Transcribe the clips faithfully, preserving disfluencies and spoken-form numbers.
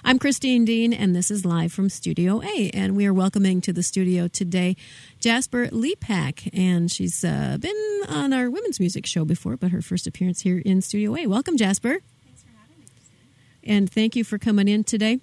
I'm Christine Dean, and this is live from Studio A, and we are welcoming to the studio today Jasper Lepak, and she's uh, been on our women's music show before, but her first appearance here in Studio A. Welcome, Jasper. Thanks for having me, Christine. And thank you for coming in today.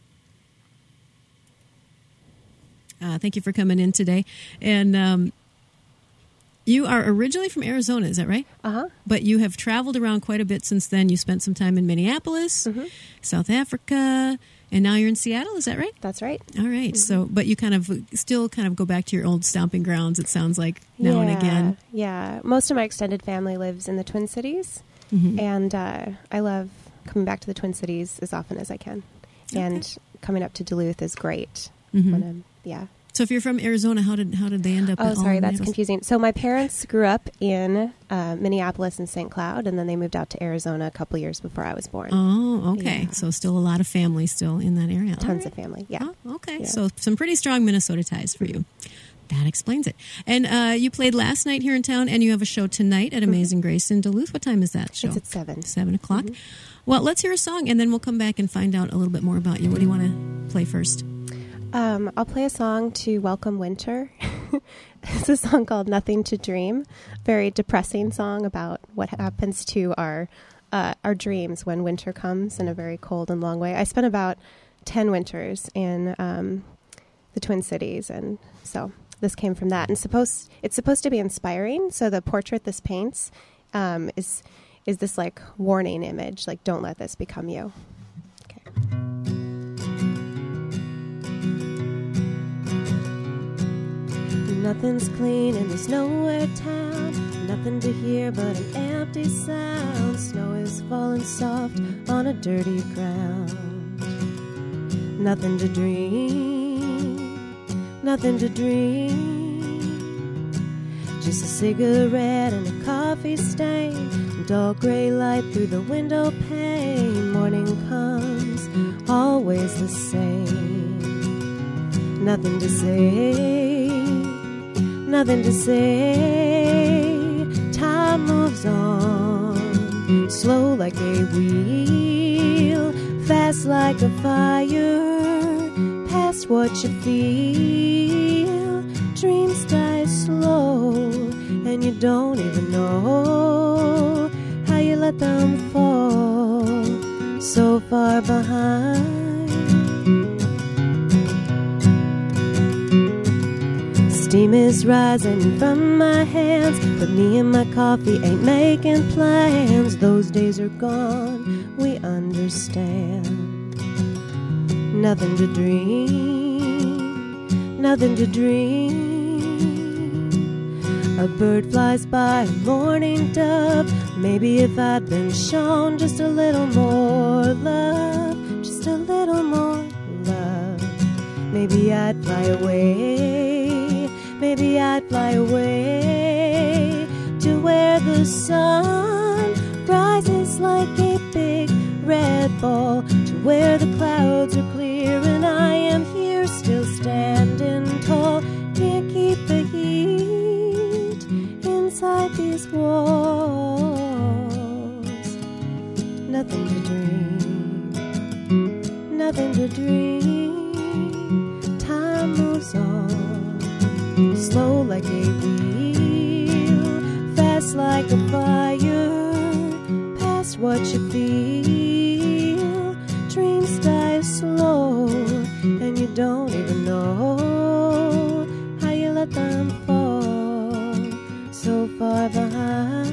Uh, thank you for coming in today. And um, you are originally from Arizona, is that right? Uh-huh. But you have traveled around quite a bit since then. You spent some time in Minneapolis, mm-hmm. South Africa, and now you're in Seattle, is that right? That's right. All right. Mm-hmm. So, but you kind of still kind of go back to your old stomping grounds, it sounds like, yeah, now and again. Yeah. Most of my extended family lives in the Twin Cities, mm-hmm. and uh, I love coming back to the Twin Cities as often as I can. Okay. And coming up to Duluth is great. Mm-hmm. When I'm, yeah. So if you're from Arizona, how did how did they end up? Oh, sorry, that's confusing. So my parents grew up in uh, Minneapolis and Saint Cloud, and then they moved out to Arizona a couple years before I was born. Oh, okay. Yeah. So still a lot of family still in that area. Tons right. of family, yeah. Oh, okay. Yeah. So some pretty strong Minnesota ties for you. That explains it. And uh, you played last night here in town, and you have a show tonight at Amazing mm-hmm. Grace in Duluth. What time is that show? It's at seven. Seven o'clock. Mm-hmm. Well, let's hear a song, and then we'll come back and find out a little bit more about you. What do you want to play first? Um, I'll play a song to welcome winter. It's a song called Nothing to Dream. Very depressing song about what happens to our uh, our dreams when winter comes in a very cold and long way. I spent about ten winters in um, the Twin Cities, and so this came from that. And supposed it's supposed to be inspiring. So the portrait this paints um, is is this like warning image, like don't let this become you. Okay. Nothing's clean and there's nowhere town. Nothing to hear but an empty sound. Snow is falling soft on a dirty ground. Nothing to dream, nothing to dream. Just a cigarette and a coffee stain. Dull gray light through the window pane. Morning comes, always the same. Nothing to say, nothing to say. Time moves on, slow like a wheel, fast like a fire, past what you feel. Dreams die slow, and you don't even know how you let them fall so far behind. Steam is rising from my hands, but me and my coffee ain't making plans. Those days are gone, we understand. Nothing to dream, nothing to dream. A bird flies by, a morning dove. Maybe if I'd been shown just a little more love, just a little more love, maybe I'd fly away. Maybe I'd fly away to where the sun rises like a big red ball, to where the clouds are clear and I am here still standing tall. Can't keep the heat inside these walls. Nothing to dream, nothing to dream. Time moves on, slow like a wheel, fast like a fire, past what you feel. Dreams die slow, and you don't even know how you let them fall so far behind.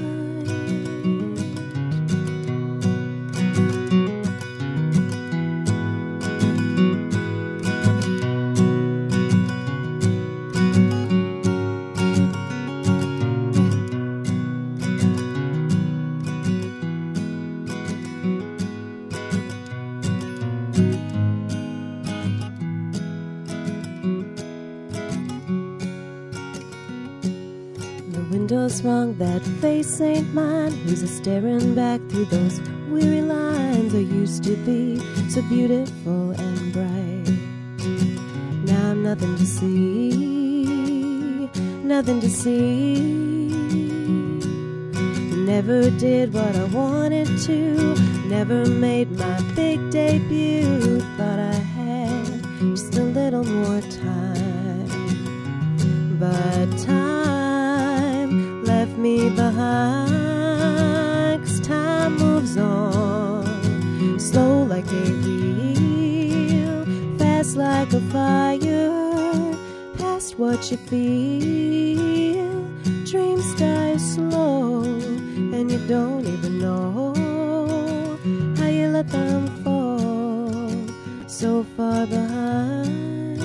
Window's wrong, that face ain't mine. Who's a staring back through those weary lines? I used to be so beautiful and bright. Now I'm nothing to see, nothing to see. Never did what I wanted to, Never made my big debut. Thought I had just a little more time, but time left me behind. 'Cause time moves on, slow like a wheel, fast like a fire, past what you feel. Dreams die slow, and you don't even know how you let them fall so far behind,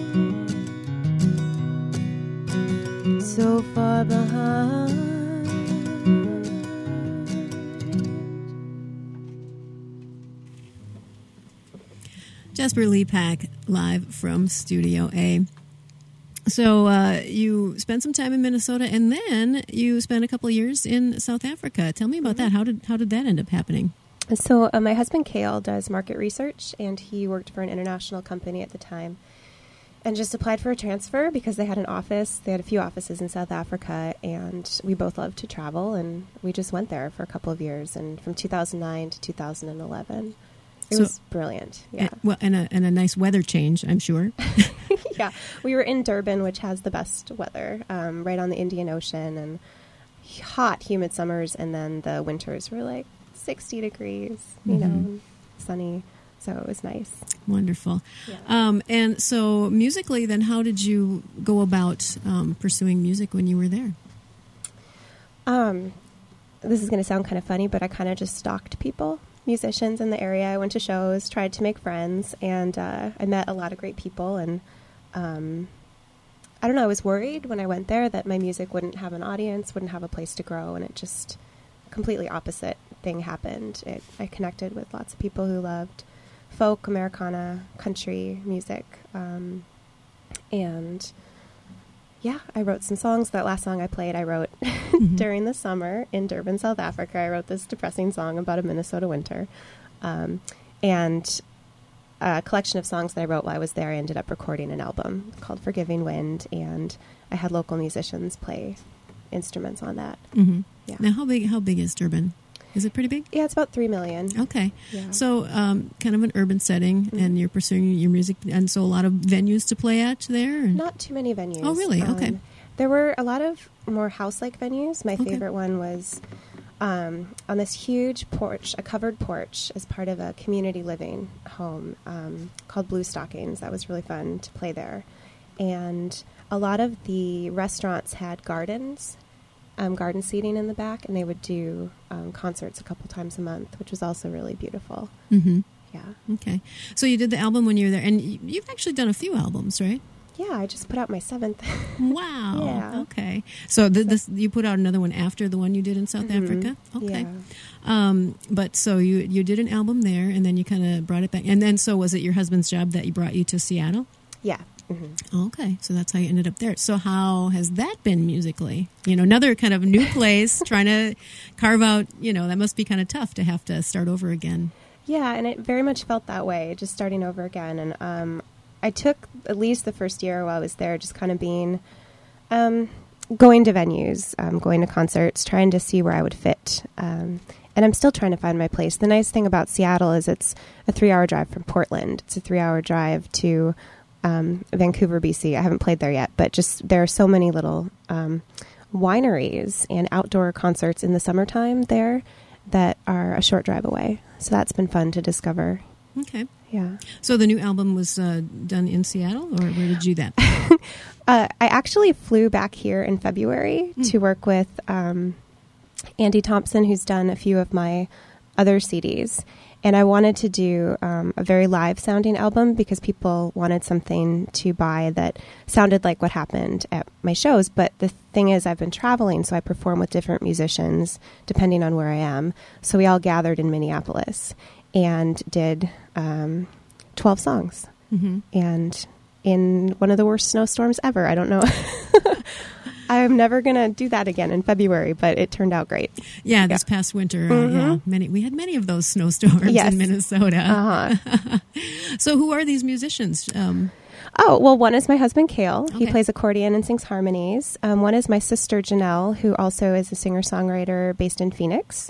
so far behind. Jasper Lepak live from Studio A. So uh, you spent some time in Minnesota, and then you spent a couple of years in South Africa. Tell me about that. How did how did that end up happening? So uh, my husband, Cale, does market research, and he worked for an international company at the time and just applied for a transfer because they had an office. They had a few offices in South Africa, and we both loved to travel, and we just went there for a couple of years, and from two thousand nine to two thousand eleven. It So- was brilliant. Yeah. And, well, and a, and a nice weather change, I'm sure. Yeah. We were in Durban, which has the best weather, um, right on the Indian Ocean, and hot, humid summers, and then the winters were like sixty degrees, you Mhm. know, sunny. So it was nice. Wonderful. Yeah. Um, and so musically, then, how did you go about um, pursuing music when you were there? Um, this is going to sound kind of funny, but I kind of just stalked people, musicians in the area. I went to shows, tried to make friends, and uh, I met a lot of great people. And um, I don't know, I was worried when I went there that my music wouldn't have an audience, wouldn't have a place to grow, and it just completely opposite thing happened. It, I connected with lots of people who loved folk, Americana, country music, um, and yeah, I wrote some songs. That last song I played, I wrote Mm-hmm. during the summer in Durban, South Africa. I wrote this depressing song about a Minnesota winter. Um, and a collection of songs that I wrote while I was there, I ended up recording an album called Forgiving Wind, and I had local musicians play instruments on that. Mm-hmm. Yeah. Now, how big? How big is Durban? Is it pretty big? Yeah, it's about three million. Okay. Yeah. So, um, kind of an urban setting, Mhm. and you're pursuing your music, and so a lot of venues to play at there? and- Not too many venues. Oh, really? Okay. Um, there were a lot of more house-like venues. My Okay. favorite one was um, on this huge porch, a covered porch, as part of a community living home um, called Blue Stockings. That was really fun to play there. And a lot of the restaurants had gardens, um, garden seating in the back, and they would do um, concerts a couple times a month, which was also really beautiful. Mm-hmm. Yeah. Okay. So you did the album when you were there, and y- you've actually done a few albums, right? Yeah, I just put out my seventh. Wow. Yeah. Okay. So th- this you put out another one after the one you did in South Mhm. Africa? Okay. Yeah. Um, but so you you did an album there, and then you kind of brought it back. And then so was it your husband's job that you brought you to Seattle? Yeah. Mm-hmm. Okay. So that's how you ended up there. So how has that been musically? You know, another kind of new place, trying to carve out, you know, that must be kind of tough to have to start over again. Yeah, and it very much felt that way, just starting over again. And um, I took at least the first year while I was there just kind of being, um, going to venues, um, going to concerts, trying to see where I would fit. Um, and I'm still trying to find my place. The nice thing about Seattle is it's a three-hour drive from Portland. It's a three-hour drive to um, Vancouver, B C. I haven't played there yet, but just there are so many little um, wineries and outdoor concerts in the summertime there that are a short drive away. So that's been fun to discover. Okay. Yeah. So the new album was uh, done in Seattle, or where did you do that? Uh, I actually flew back here in February Mm. to work with um, Andy Thompson, who's done a few of my other C Ds. And I wanted to do um, a very live-sounding album because people wanted something to buy that sounded like what happened at my shows. But the thing is, I've been traveling, so I perform with different musicians depending on where I am. So we all gathered in Minneapolis and did um, twelve songs. Mm-hmm. And in one of the worst snowstorms ever. I don't know. I'm never going to do that again in February, but it turned out great. Yeah, this past winter, uh, Mhm. yeah, many we had many of those snowstorms Yes. in Minnesota. Uh-huh. So, who are these musicians? Um, Oh, well, one is my husband, Cale. He Okay. plays accordion and sings harmonies. Um, one is my sister, Janelle, who also is a singer-songwriter based in Phoenix.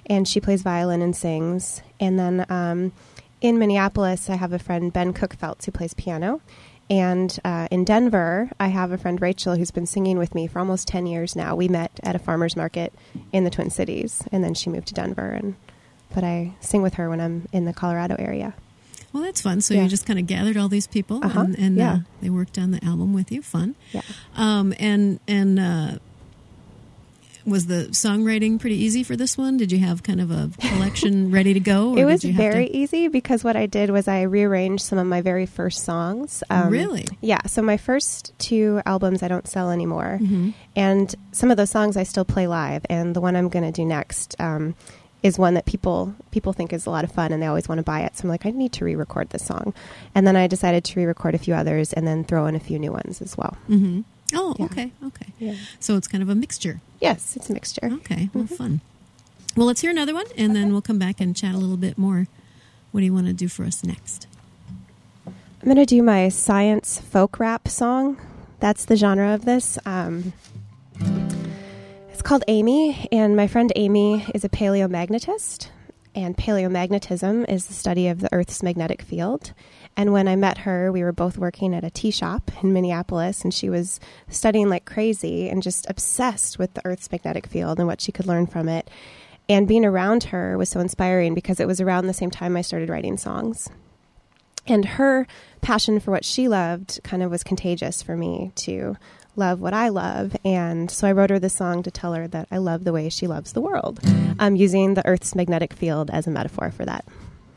and she plays violin and sings. And then um, in Minneapolis, I have a friend, Ben Cookfeltz, who plays piano. And uh, in Denver, I have a friend, Rachel, who's been singing with me for almost ten years now. We met at a farmer's market in the Twin Cities, and then she moved to Denver. And but I sing with her when I'm in the Colorado area. Well, that's fun. So yeah. you just kind of gathered all these people, uh-huh. and, and yeah. uh, they worked on the album with you. Fun. Yeah. Um, and and uh, was the songwriting pretty easy for this one? Did you have kind of a collection ready to go? Or it was did you have very to... easy because what I did was I rearranged some of my very first songs. Um, really? Yeah. So my first two albums I don't sell anymore. Mm-hmm. And some of those songs I still play live. And the one I'm going to do next um, is one that people people think is a lot of fun and they always want to buy it. So I'm like, I need to re-record this song. And then I decided to re-record a few others and then throw in a few new ones as well. Mm-hmm. Oh, yeah. okay, okay. Yeah. So it's kind of a mixture. Yes, it's a mixture. Okay, well, mm-hmm. fun. Well, let's hear another one, and okay. then we'll come back and chat a little bit more. What do you want to do for us next? I'm going to do my science folk rap song. That's the genre of this. Um, it's called Amy, and my friend Amy is a paleomagnetist, and paleomagnetism is the study of the Earth's magnetic field. And when I met her, we were both working at a tea shop in Minneapolis, and she was studying like crazy and just obsessed with the Earth's magnetic field and what she could learn from it. And being around her was so inspiring because it was around the same time I started writing songs. And her passion for what she loved kind of was contagious for me to love what I love. And so I wrote her this song to tell her that I love the way she loves the world, um, using the Earth's magnetic field as a metaphor for that.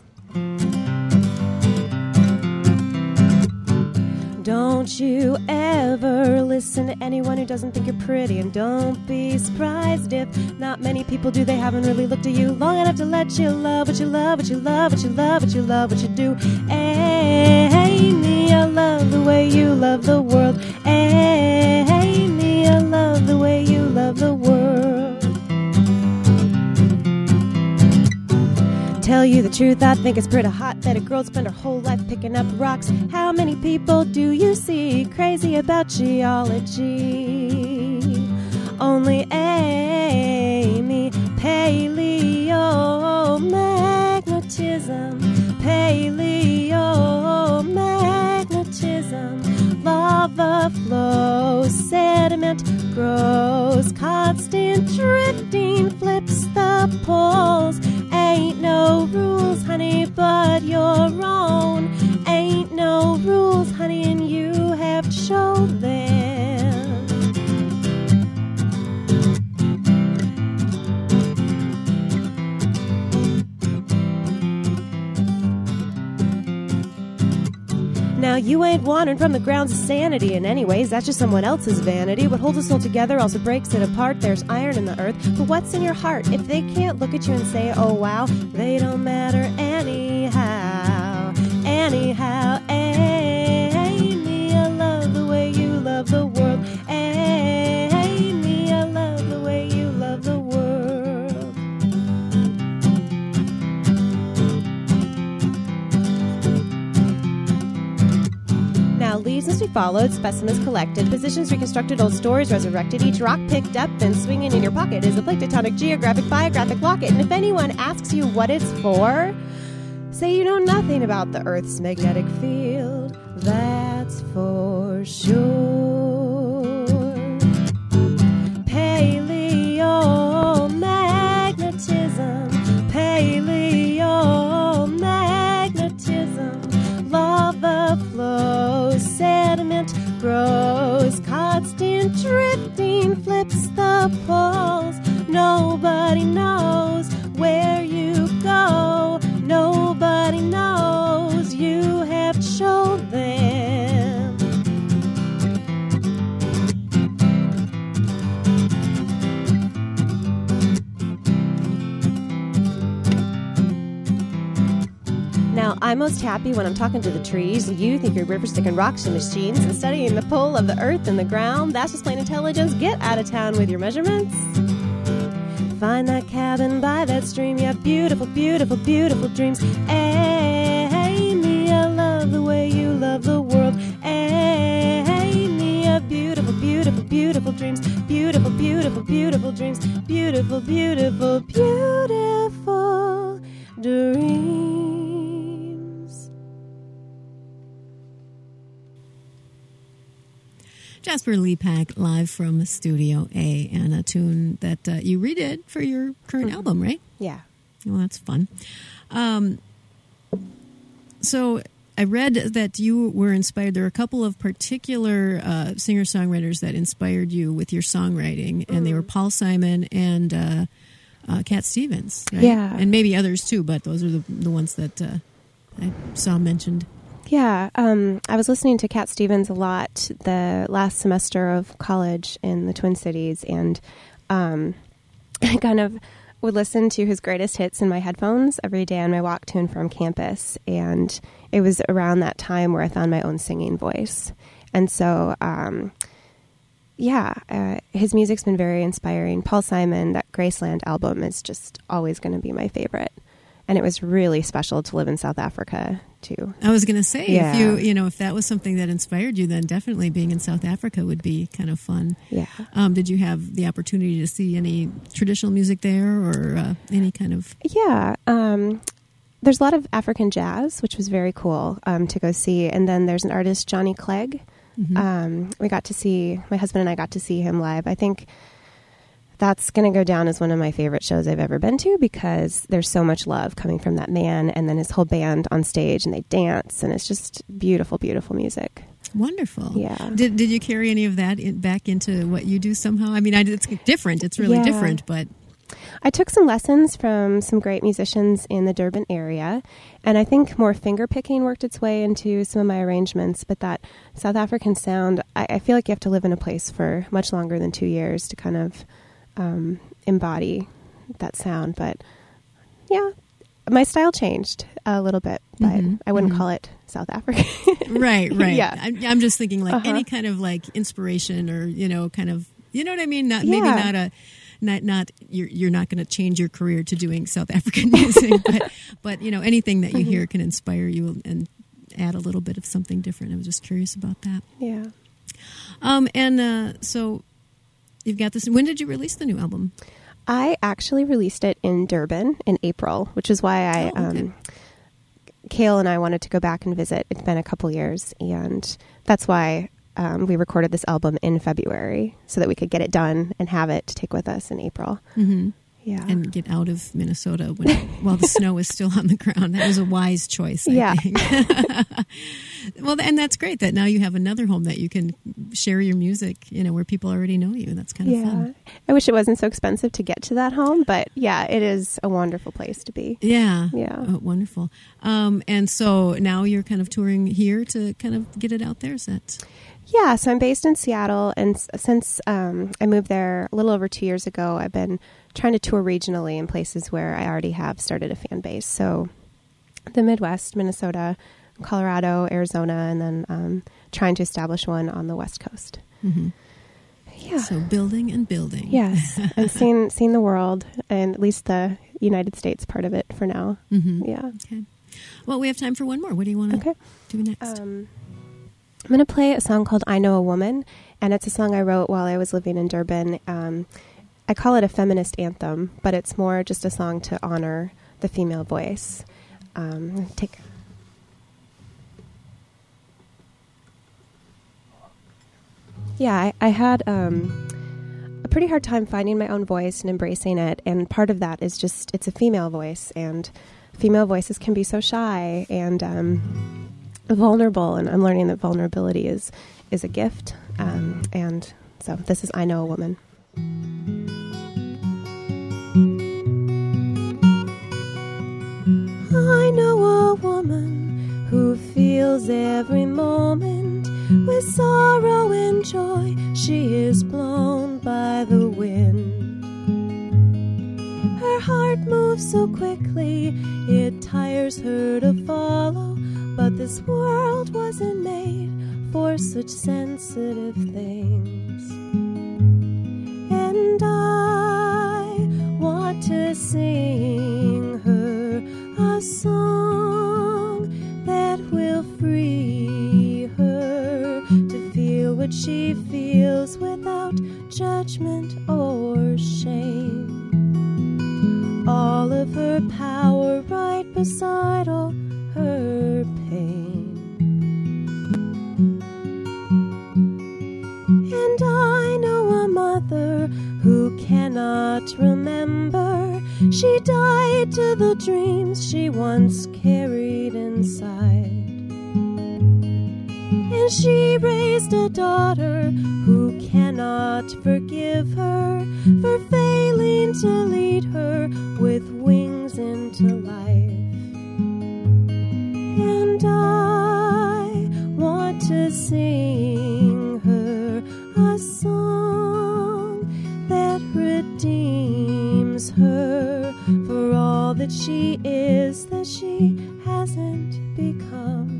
Don't you ever listen to anyone who doesn't think you're pretty, and don't be surprised if not many people do. They haven't really looked at you long enough to let you love what you love, what you love, what you love, what you love, what you do. Amy, I love the way you love the world. Amy, I love the way you love the world. Tell you the truth, I think it's pretty hot that a girl spend her whole life picking up rocks. How many people do you see crazy about geology? Only Amy. Paleomagnetism, paleomagnetism. Lava flows, sediment grows, constant drifting flips the poles. Ain't no rules, honey, but your own. Ain't no rules, honey, and you have to show them. Now you ain't wandering from the grounds of sanity, and anyways, that's just someone else's vanity. What holds us all together also breaks it apart. There's iron in the earth, but what's in your heart? If they can't look at you and say, oh wow, they don't matter anyhow. Anyhow, Amy, I love the way you love the world. Amy, I love the way you love the world. Now leaves must be followed, specimens collected, positions reconstructed, old stories resurrected, each rock picked up and swinging in your pocket is a plate tectonic, geographic, biographic locket. And if anyone asks you what it's for, say you know nothing about the Earth's magnetic field. That's for sure. Paleomagnetism, paleomagnetism. Lava flows, sediment grows, constant drifting flips the poles. Nobody knows where you go. Nobody knows, you have to show them. Now, I'm most happy when I'm talking to the trees. You think you're rivers sticking rocks and machines and studying the pull of the earth and the ground. That's just plain intelligence. Get out of town with your measurements. Find that cabin by that stream. You have beautiful, beautiful, beautiful dreams. Amy, I love the way you love the world. Amy, you have beautiful, beautiful, beautiful dreams. Beautiful, beautiful, beautiful dreams. Beautiful, beautiful, beautiful. Jasper Lepak live from Studio A, and a tune that uh, you redid for your current mm-hmm. album, right? Yeah. Well, that's fun. Um, so I read that you were inspired. There were a couple of particular uh, singer-songwriters that inspired you with your songwriting, and mm. they were Paul Simon and uh, uh, Cat Stevens, right? Yeah. And maybe others too, but those are the, the ones that uh, I saw mentioned. Yeah, um, I was listening to Cat Stevens a lot the last semester of college in the Twin Cities, and um, I kind of would listen to his greatest hits in my headphones every day on my walk to and from campus, and it was around that time where I found my own singing voice. And so, um, yeah, uh, his music's been very inspiring. Paul Simon, that Graceland album is just always going to be my favorite. And it was really special to live in South Africa, too. I was going to say, yeah. if you, you know, if that was something that inspired you, then definitely being in South Africa would be kind of fun. Yeah. Um, did you have the opportunity to see any traditional music there, or uh, any kind of? Yeah. Um, there's a lot of African jazz, which was very cool um, to go see. And then there's an artist, Johnny Clegg. Mm-hmm. Um, we got to see, my husband and I got to see him live. I think that's going to go down as one of my favorite shows I've ever been to, because there's so much love coming from that man and then his whole band on stage, and they dance, and it's just beautiful, beautiful music. Wonderful. Yeah. Did did you carry any of that in, back into what you do somehow? I mean, I, it's different. It's really yeah. different, but I took some lessons from some great musicians in the Durban area, and I think more finger picking worked its way into some of my arrangements. But that South African sound, I, I feel like you have to live in a place for much longer than two years to kind of Um, embody that sound. But yeah, my style changed a little bit, but mm-hmm. I wouldn't mm-hmm. call it South African. Right, right. Yeah. I'm, I'm just thinking like uh-huh. any kind of like inspiration, or, you know, kind of, you know what I mean? Not yeah. maybe not a, not, not, you're, you're not going to change your career to doing South African music, but, but, you know, anything that you mm-hmm. hear can inspire you and add a little bit of something different. I was just curious about that. Yeah. Um, and, uh, so, you've got this. When did you release the new album? I actually released it in Durban in April, which is why I, oh, okay. um, Kale and I wanted to go back and visit. It's been a couple years, and that's why um, we recorded this album in February, so that we could get it done and have it to take with us in April. Mm-hmm. Yeah. And get out of Minnesota when, while the snow is still on the ground. That was a wise choice, I yeah. think. Well, and that's great that now you have another home that you can share your music, you know, where people already know you. That's kind of yeah. fun. I wish it wasn't so expensive to get to that home, but yeah, it is a wonderful place to be. Yeah. Yeah. Oh, wonderful. Um, and so now you're kind of touring here to kind of get it out there, is that? Yeah, so I'm based in Seattle, and s- since um, I moved there a little over two years ago, I've been trying to tour regionally in places where I already have started a fan base. So the Midwest, Minnesota, Colorado, Arizona, and then um, trying to establish one on the West Coast. Mm-hmm. Yeah. So building and building. Yes, and seeing seeing the world, and at least the United States part of it for now. Mm-hmm. Yeah. Okay. Well, we have time for one more. What do you want to okay. do next? Um, I'm going to play a song called I Know a Woman, and it's a song I wrote while I was living in Durban. Um, I call it a feminist anthem, but it's more just a song to honor the female voice. Um, take... Yeah, I, I had um, a pretty hard time finding my own voice and embracing it, and part of that is just, it's a female voice, and female voices can be so shy and um, vulnerable, and I'm learning that vulnerability is, is a gift, um, and so this is I Know a Woman. I know a woman who feels every moment with sorrow and joy. She is blown by the wind. Her heart moves so quickly, it tires her to follow. But this world wasn't made for such sensitive things. And I want to sing her a song that will free her to feel what she feels without judgment or shame. All of her power right beside all her pain. who cannot remember. She died to the dreams she once carried inside. And she raised a daughter who cannot forgive her for failing to lead her with wings into life. And I want to sing her a song that redeems her for all that she is that she hasn't become.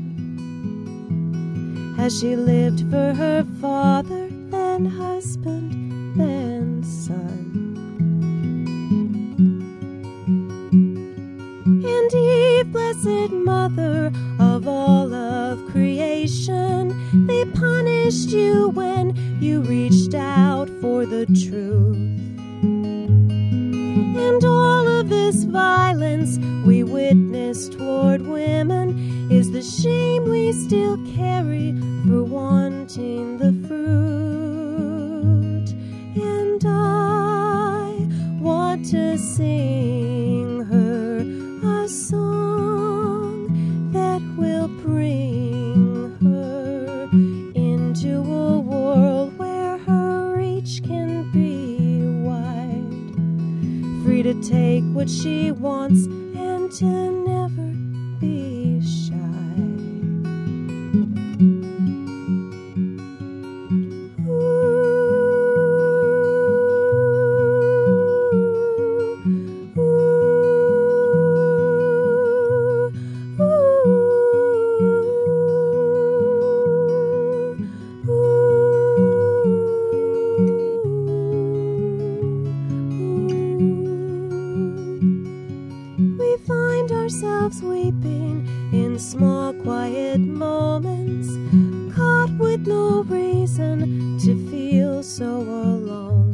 As she lived for her father, then husband, then son. And Eve, blessed mother of all of creation, they punished you when you reached out for the truth. And all of this violence we witness toward women is the shame we still carry for wanting the fruit. And I want to sing her a song that will bring her into a world where her reach can be wide, free to take what she wants and to never be shy. Weeping in small quiet moments, caught with no reason to feel so alone.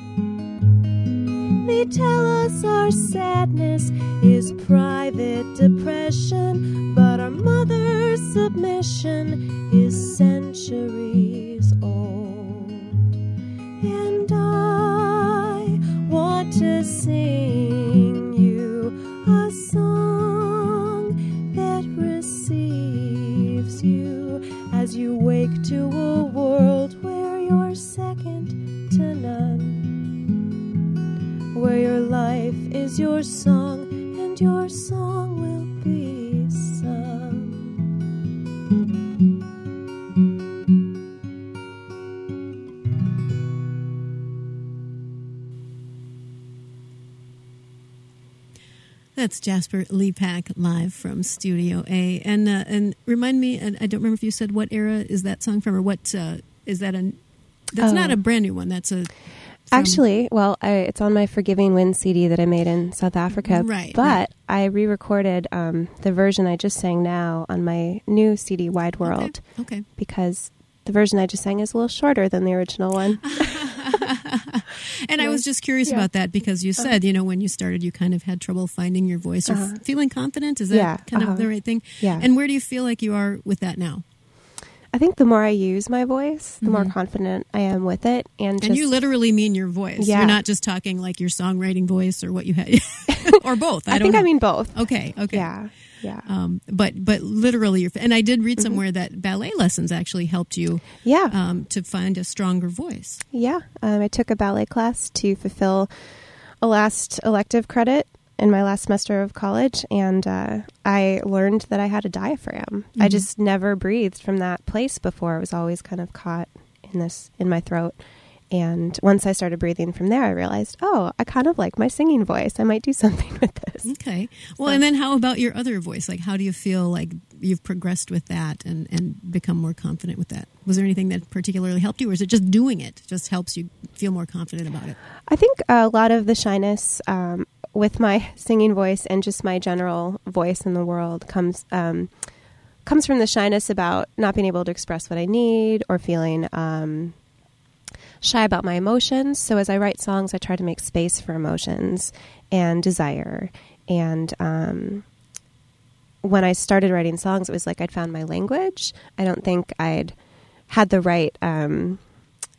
They tell us our sadness is private depression, but our mother's submission is centuries old. And I want to sing you a song that receives you as you wake to a world where you're second to none, where your life is your song and your song will be sung. That's Jasper Lepak live from Studio A. And uh, and remind me, and I don't remember if you said what era is that song from, or what uh, is that a? That's oh. not a brand new one. That's a. From, Actually, well, I, it's on my Forgiving Wind C D that I made in South Africa. Right. But right. I re-recorded um, the version I just sang now on my new C D, Wide World. Okay. okay. Because the version I just sang is a little shorter than the original one. And I was just curious yeah. about that because you said, uh-huh. you know, when you started, you kind of had trouble finding your voice or uh-huh. f- feeling confident. Is that yeah, kind uh-huh. of the right thing? Yeah. And where do you feel like you are with that now? I think the more I use my voice, the mm-hmm. more confident I am with it. And, and just, you literally mean your voice. Yeah. You're not just talking like your songwriting voice or what you had, or both. I, I don't think know. I mean both. Okay. Okay. Yeah. Yeah. Um, but but literally, your, and I did read somewhere mm-hmm. that ballet lessons actually helped you. Yeah. Um, to find a stronger voice. Yeah. Um, I took a ballet class to fulfill a last elective credit in my last semester of college, and uh, I learned that I had a diaphragm. Mm-hmm. I just never breathed from that place before. It was always kind of caught in this in my throat. And once I started breathing from there, I realized, oh, I kind of like my singing voice. I might do something with this. Okay. Well, so. And then how about your other voice? Like, how do you feel like you've progressed with that and, and become more confident with that? Was there anything that particularly helped you, or is it just doing it just helps you feel more confident about it? I think a lot of the shyness um, with my singing voice and just my general voice in the world comes um, comes from the shyness about not being able to express what I need or feeling um, shy about my emotions. So as I write songs, I try to make space for emotions and desire. And um, when I started writing songs, it was like I'd found my language. I don't think I'd had the right um,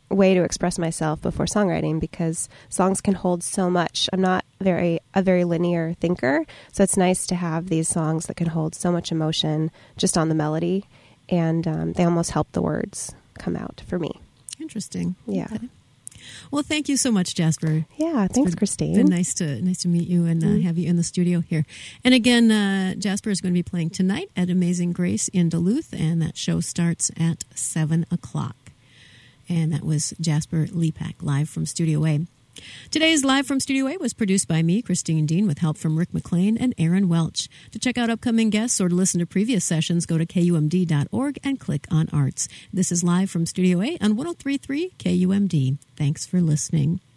way to express myself before songwriting, because songs can hold so much. I'm not very a very linear thinker, so it's nice to have these songs that can hold so much emotion just on the melody, and um, they almost help the words come out for me. Interesting. Yeah. Okay. Well, thank you so much, Jasper. Yeah, It's thanks, been, Christine. Been nice to nice to meet you and uh, Mm-hmm. have you in the studio here. And again, uh, Jasper is going to be playing tonight at Amazing Grace in Duluth, and that show starts at seven o'clock. And that was Jasper Lepak, live from Studio A. Today's Live from Studio A was produced by me, Christine Dean, with help from Rick McLean and Aaron Welch. To check out upcoming guests or to listen to previous sessions, go to K U M D dot org and click on Arts. This is Live from Studio A on one oh three point three K U M D. Thanks for listening.